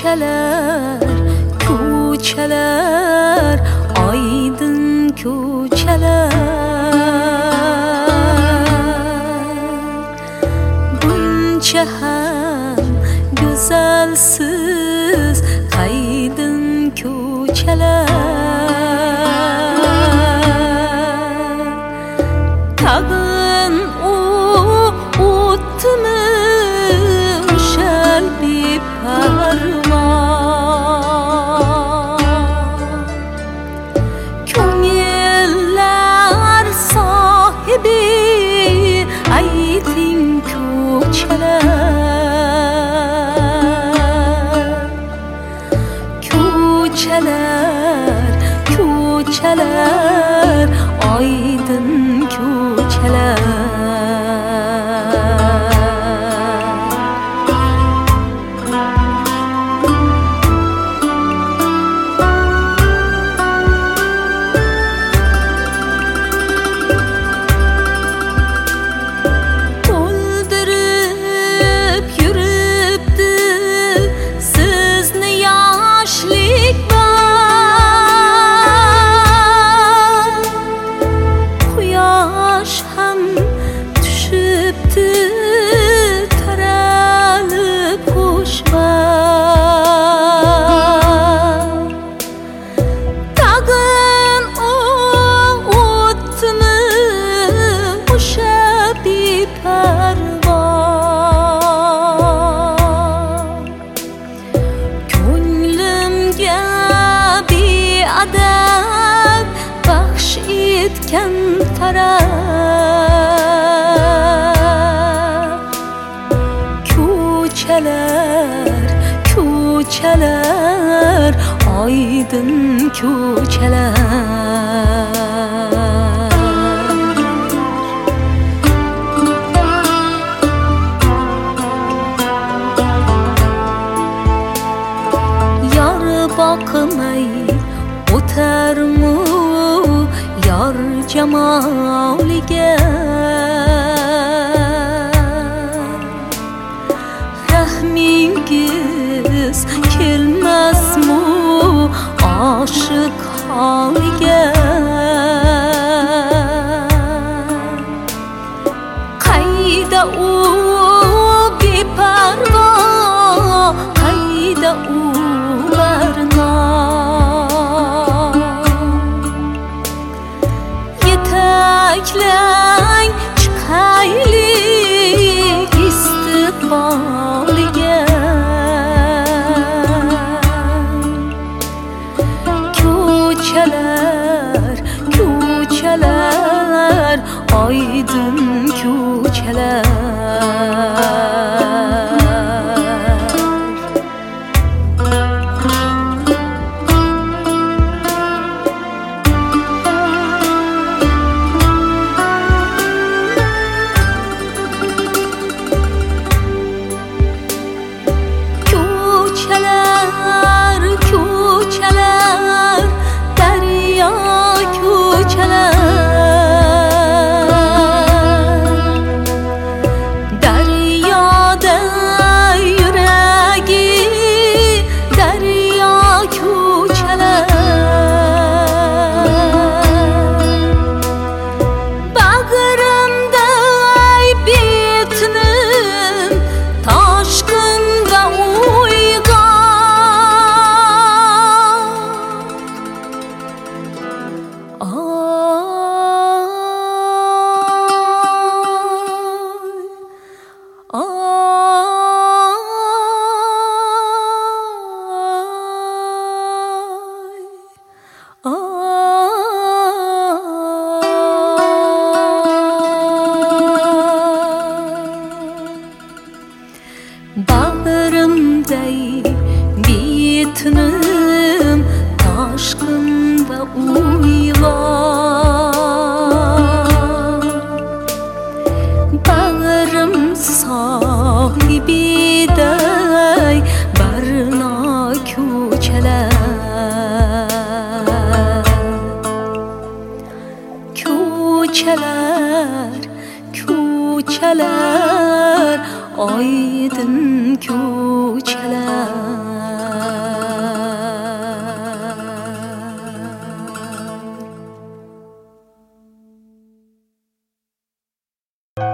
Ko'chalar, ko'chalar, oydin ko'chalar, buncha ham go'zalsiz qaydin ko'chalar. Tag'in o'tdimi o'shal beparvo, ko'ngillar sohibi ayting ko'chalar. Ko'chalar, ko'chalar, oydin ko'chalar. To'ldirib yuribdi sizni yoshlik bor, quyosh ham tushibdi taralib xushvaqt. Tag'in o'tdimi o'sha beparvo, ko'nglimga beadad baxsh etgan farah. Ko'chalar, ko'chalar, oydin ko'chalar. Yor boqmay o'tarmu yor jamoliga, rahmingiz kelmasmu oshiq holiga. Qayda u beparvo, qayda u barno, yetaklang chiqaylik istiqboliga. Ko'chalar, ko'chalar, oydin ko'chalar. Ko'chalar, ko'chalar, daryo ko'chalar, daryoda yuragi daryo ko'chalar. Bag'rimday betinim toshqin va bag'rimday betinim toshqin va uyg'on. Bag'rim sohibiday barno ko'chalar. Ko'chalar, ko'chalar, oydin ko'chalar.